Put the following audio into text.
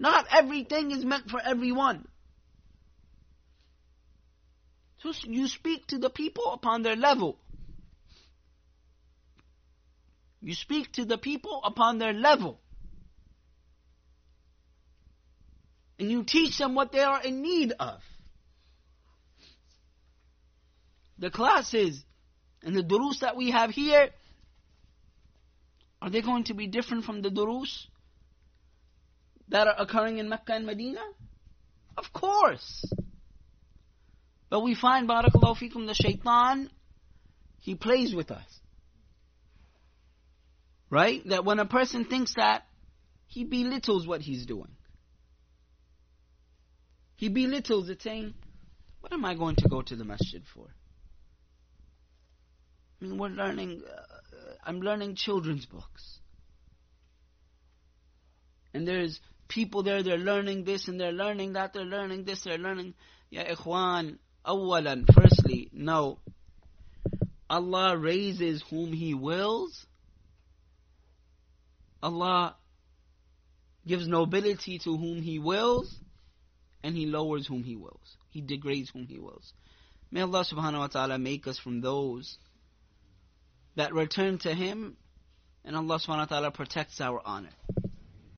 Not everything is meant for everyone. So you speak to the people upon their level. You speak to the people upon their level. And you teach them what they are in need of. The classes and the durus that we have here, are they going to be different from the durus that are occurring in Mecca and Medina? Of course. But we find, barakallahu fikum, the shaitan, he plays with us. Right? That when a person thinks that, he belittles what he's doing. He belittles it, saying, what am I going to go to the masjid for? I mean, I'm learning children's books. And there's people there, they're learning this and they're learning that, they're learning this, they're learning. Ya ikhwan, awalan, firstly, no. Allah raises whom He wills. Allah gives nobility to whom He wills, and He lowers whom He wills. He degrades whom He wills. May Allah subhanahu wa ta'ala make us from those that return to Him, and Allah subhanahu wa ta'ala protects our honor.